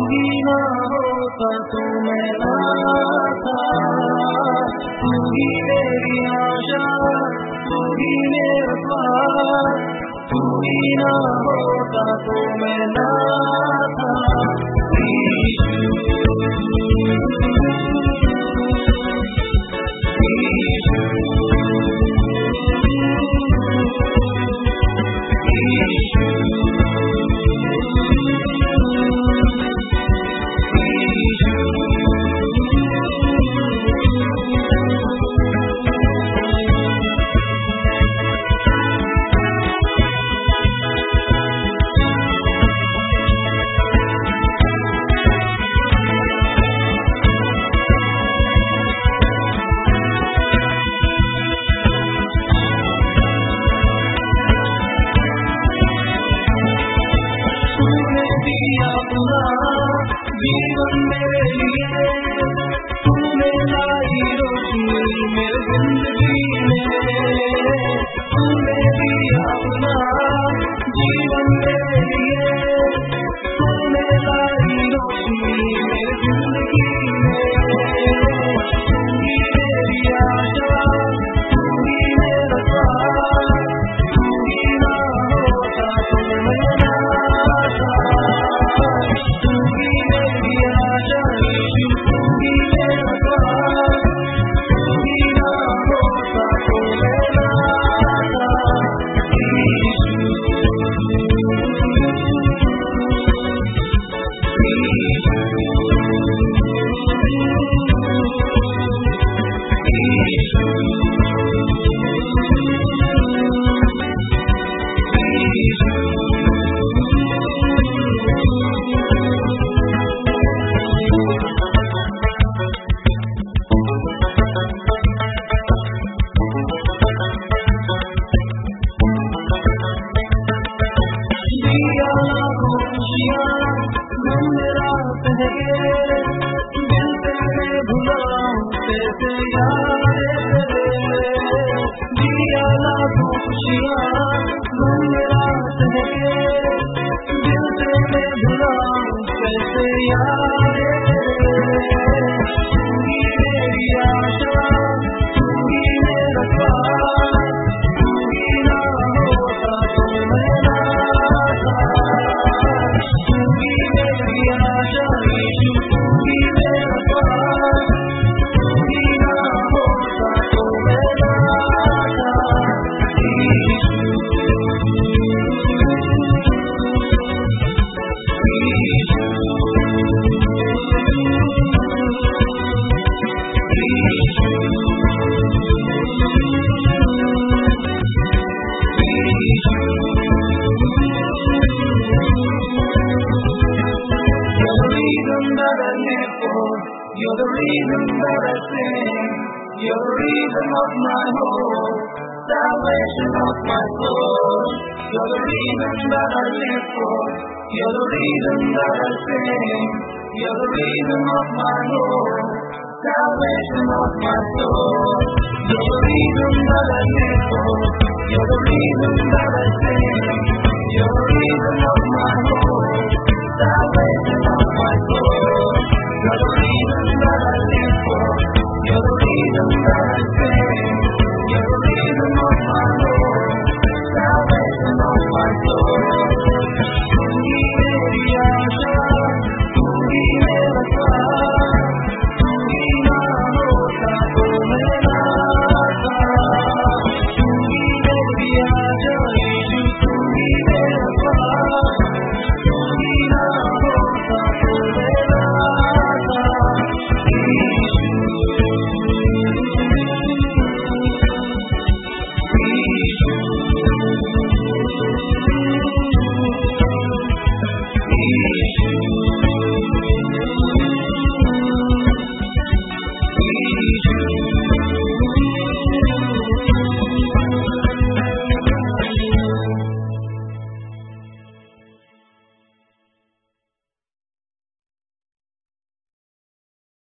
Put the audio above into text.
ही ना होता तो मैं ना था, तू ही मेरी आशा, तू ही मेरा प्यार, तू ही ना होता तो मैं ना था। जीवन मेरे लिए तूने लाई रोशनी मेरी जिंदगी में, तूने दिया अपना जीवन मेरे लिए, तूने लाई रोशनी मेरी जिंदगी में। तू ही मेरी आशा, तू ही मेरा प्यार, तू ही ना होता तो मैं ना था। तू ही मेरी आशा, तू ही मेरा प्यार, तू ही ना होता तो मैं ना था। You're the reason that I sing, you're the reason of my hope, salvation of my soul. You're the reason that I live for, you're the reason that I sing, you're the reason of my hope, salvation of my soul. You're the reason that I live for, you're the reason that I sing, you're the reason of my hope, salvation